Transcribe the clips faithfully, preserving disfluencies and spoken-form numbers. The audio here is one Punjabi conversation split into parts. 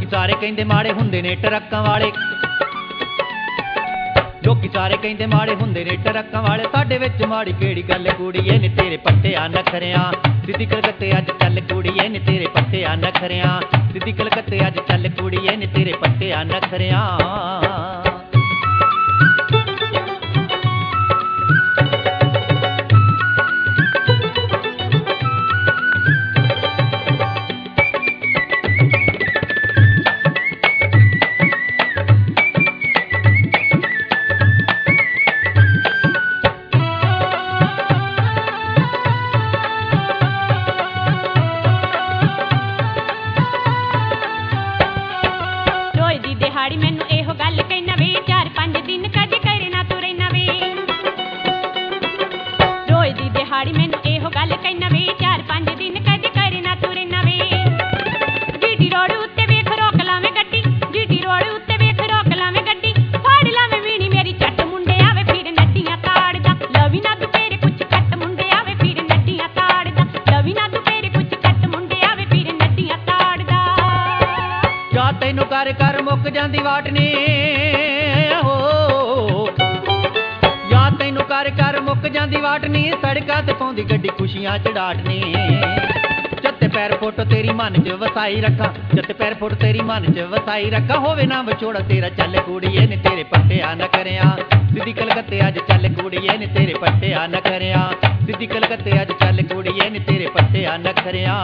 ਲੋਕੀ ਸਾਰੇ ਕਹਿੰਦੇ ਮਾੜੇ ਹੁੰਦੇ ਨੇ ਟਰੱਕਾਂ ਵਾਲੇ, ਲੋਕੀ ਸਾਰੇ ਕਹਿੰਦੇ ਮਾੜੇ ਹੁੰਦੇ ਨੇ ਟਰੱਕਾਂ ਵਾਲੇ। ਸਾਡੇ ਵਿੱਚ ਮਾੜੀ ਕਿਹੜੀ ਗੱਲ ਕੁੜੀਏ ਨੀ ਤੇਰੇ ਪੱਟਿਆਂ ਨਖਰਿਆਂ, ਸਿੱਧੀ ਕਲਕੱਤੇ ਅੱਜ ਚੱਲ ਕੁੜੀਏ ਨੀ ਤੇਰੇ ਪੱਟਿਆਂ ਨਖਰਿਆਂ, ਸਿੱਧੀ ਕਲਕੱਤੇ ਅੱਜ ਚੱਲ ਕੁੜੀਏ ਨੀ ਤੇਰੇ ਪੱਟਿਆਂ ਨਖਰਿਆਂ। ਮੈਨੂੰ ਇਹੋ ਗੱਲ ਕਹਿਣਾ ਵੇ, ਚਾਰ ਪੰਜ ਦਿਨ ਕਦ ਕਰੇ ਨਾ ਤੂੰ ਰਹਿਣਾ ਵੇ। ਰੋਜ਼ ਦੀ ਦਿਹਾੜੀ ਮੈਨੂੰ ਇਹੋ ਗੱਲ ਕਹਿਣਾ ਵੇ, ਚਾਰ ਪੰਜ ਦਿਨ ਕਦ ਕਰੇ ਨਾ ਤੂੰ ਰਹਿਣਾ ਵੇ। ਜੀਟੀ ਰੋਡ ਉੱਤੇ ਵੇਖ ਰੋਕ ਲਾਵੇਂ ਗੱਡੀ, ਜੀਟੀ ਰੋਡ ਉੱਤੇ ਵੇਖ ਰੋਕ ਲਾਵੇਂ ਗੱਡੀ, ਫੜ ਲਾਵੇਂ ਵੀਣੀ ਮੇਰੀ ਚੱਟ ਮੁੰਡੇ ਆਵੇ ਫਿਰ ਨੱਡੀਆਂ ਤਾੜਦਾ, ਲਵੀ ਨਾ ਦੁਪਹਿਰੇ ਕੁਛ ਕੱਟ ਮੁੰਡੇ ਆਵੇ ਫਿਰ ਨੱਡੀਆਂ ਤਾੜਦਾ, ਲਵੀ ਨਾ ਦੁਪਹਿਰੇ ਕੁਛ ਕੱਟ ਮੁੰਡੇ ਆਵੇ ਫਿਰ ਨੱਡੀਆਂ ਤਾੜਦਾ। ਜਾ ਤੈਨੂੰ ਕਰ ਕਰ ਮੁੱਕ ਜਾਂਦੀ ਵਾਟਨੀ ਹੋ, ਯਾ ਤੈਨੂੰ ਕਰ ਕਰ ਮੁੱਕ ਜਾਂਦੀ ਵਾਟਨੀ, ਸੜਕਾਂ ਤੇ ਪਾਉਂਦੀ ਗੱਡੀ ਖੁਸ਼ੀਆਂ ਚੜਾਟਨੀ। ਚੱਤੇ ਪੈਰ ਫੋਟੋ ਤੇਰੀ ਮਨ ਚ ਵਸਾਈ ਰੱਖਾਂ, ਚੱਤੇ ਪੈਰ ਫੋਟੋ ਤੇਰੀ ਮਨ ਚ ਵਸਾਈ ਰੱਖਾਂ, ਹੋਵੇ ਨਾ ਵਿਛੋੜਾ ਤੇਰਾ ਚੱਲ ਕੁੜੀਏ ਨੀ ਤੇਰੇ ਪੱਟਿਆਂ ਨਖਰਿਆਂ, ਸਿੱਧੀ ਕਲਕੱਤੇ ਅੱਜ ਚੱਲ ਕੁੜੀਏ ਨੀ ਤੇਰੇ ਪੱਟਿਆਂ ਨਖਰਿਆਂ, ਸਿੱਧੀ ਕਲਕੱਤੇ ਅੱਜ ਚੱਲ ਕੁੜੀਏ ਨੀ ਤੇਰੇ ਪੱਟਿਆਂ ਨਖਰਿਆਂ।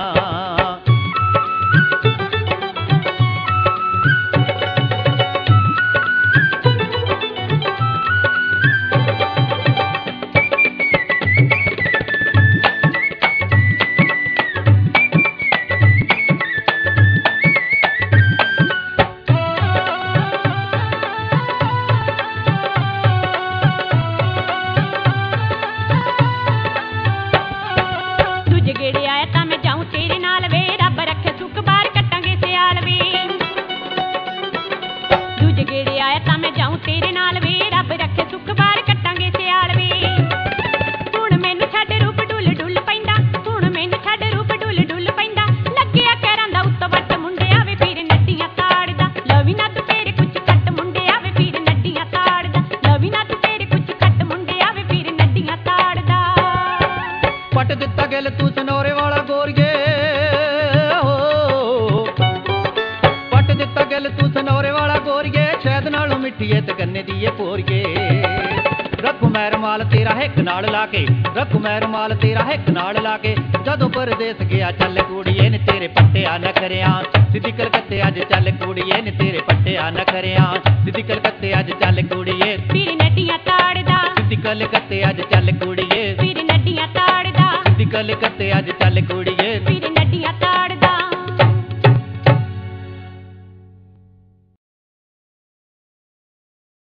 ਗੇੜੇ ਆਇਆ ਤਾਂ ਮੈਂ ਜਾਊਂ ਤੇਰੇ ਨਾਲ ਵੇ, ਰੱਬ ਰੱਖੇ ਸੁੱਖ ਬਾਹਰ ਕੱਟਾਂਗੇ ਸਿਆਲ ਵੇ। ਦੂਜੇ ਗੇੜੇ ਆਇਆ ਤਾਂ ਮੈਂ ਜਾਊਂ ਤੇਰੇ ਨਾਲ ਵੇ, ਰੱਬ ਰੱਖੇ ਸੁੱਖ ਬਾਹਰ ਕੱਟਾਂਗੇ ਸਿਆਲ ਵੇ। ਹੁਣ ਮੈਨੂੰ ਛੱਡ ਰੂਪ ਡੁੱਲ ਡੁੱਲ ਪੈਂਦਾ, ਹੁਣ ਮੈਨੂੰ ਛੱਡ ਰੂਪ ਡੁੱਲ ਡੁੱਲ ਪੈਂਦਾ, ਲੱਗਿਆ ਕਹਿਰਾਂ ਦਾ ਉੱਤੋਂ ਵੱਟ ਮੁੰਡੇ ਆਵੇ ਫਿਰ ਨੱਡੀਆਂ ਤਾੜਦਾ, ਲਵੀ ਨਾ ਦੁਪਹਿਰੇ ਕੁਛ ਕੱਟ ਮੁੰਡੇ ਆਵੇ ਫਿਰ ਨੱਡੀਆਂ ਤਾੜਦਾ, ਲਵੀ ਨਾ ਦੁਪਹਿਰੇ ਕੁਛ ਕੱਟ ਮੁੰਡੇ ਆਵੇ ਫਿਰ ਨੱਡੀਆਂ ਤਾੜਦਾ। ਪੱਟ ਦਿੱਤਾ ਗਿਲ ਤੂੰ ਸਨੋਰੇ ਵਾਲਾ ਗੋਰੀਏ ਹੋ, ਪੱਟ ਦਿੱਤਾ ਗਿਲ ਤੂੰ ਸਨੋਰੇ ਵਾਲਾ ਗੋਰੀਏ, ਸ਼ਹਿਦ ਨਾਲੋਂ ਮਿੱਠੀਏ ਤੇ ਗੰਨੇ ਦੀ ਏ ਪੋਰੀਏ। ਰੱਖੂ ਮੈਂ ਰੁਮਾਲ ਤੇਰਾ ਹਿੱਕ ਨਾਲ ਲਾ ਕੇ, ਰੱਖੂ ਮੈਂ ਰੁਮਾਲ ਤੇਰਾ ਹਿੱਕ ਨਾਲ ਲਾ ਕੇ, ਜਦੋਂ ਪਰਦੇਸ ਗਿਆ ਚੱਲ ਕੁੜੀਏ ਨੀ ਤੇਰੇ ਪੱਟਿਆਂ ਨਖਰਿਆਂ, ਸਿੱਧੀ ਕਲਕੱਤੇ ਅੱਜ ਚੱਲ ਕੁੜੀਏ ਨੀ ਤੇਰੇ ਪੱਟਿਆਂ ਨਖਰਿਆਂ, ਸਿੱਧੀ ਕਲਕੱਤੇ ਅੱਜ ਚੱਲ ਕੁੜੀਏ ਫਿਰ ਨੱਡੀਆਂ ਤਾੜਦਾ, ਸਿੱਧੀ ਕਲਕੱਤੇ ਅੱਜ ਚੱਲ ਕੁੜੀਏ ਫਿਰ ਨੱਡੀਆਂ ਤਾੜਦਾ, ਸਿੱਧੀ ਕਲਕੱਤੇ ਅੱਜ ਚੱਲ ਕੁੜੀ।